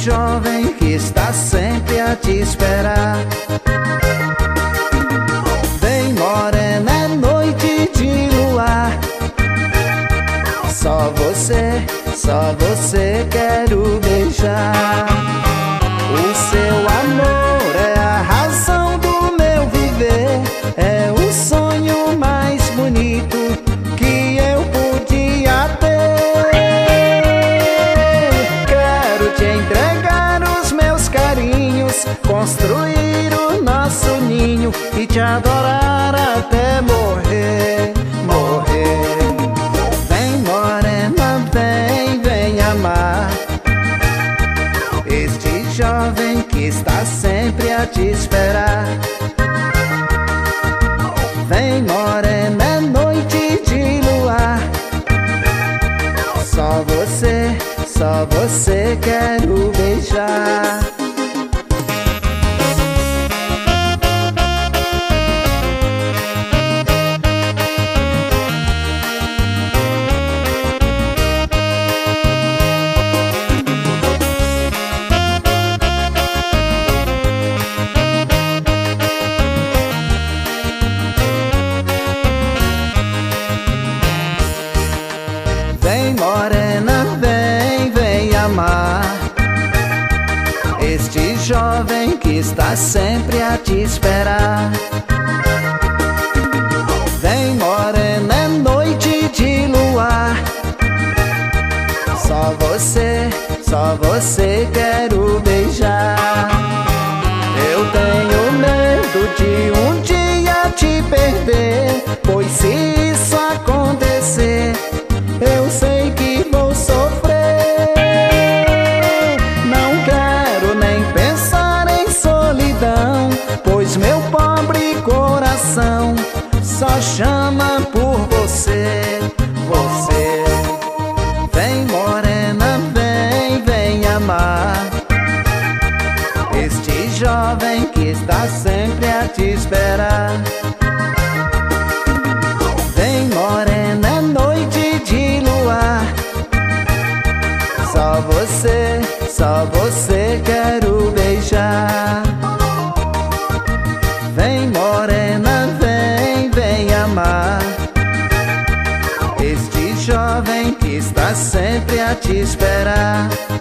jovem que está sempre a te esperar. Vem morena, é noite de luar. Só você quero beijar. O seu amor é a razão do meu viver, é o sonho mais bonito que eu podia ter. Quero te entregar os meus carinhos, construir o nosso ninho e te adorar até morrer, morrer. Vem morena, vem amar este jovem que está sempre a te esperar. Vem morena, é noite de luar. Só você quero beijar. Vem morena, vem amar este jovem que está sempre a te esperar. Vem morena, é noite de luar. Só você quero beijar. Eu tenho medo de um dia te perder, pois se isso acontecer, eu sei que vou sofrer. Não quero nem pensar em solidão, pois meu pobre coração só chama por você, você. Vem morena, vem amar este jovem que está sempre a te esperar. Vem morena, é noite de luar. Só você quero beijar. Vem morena, vem amar este jovem que está sempre a te esperar.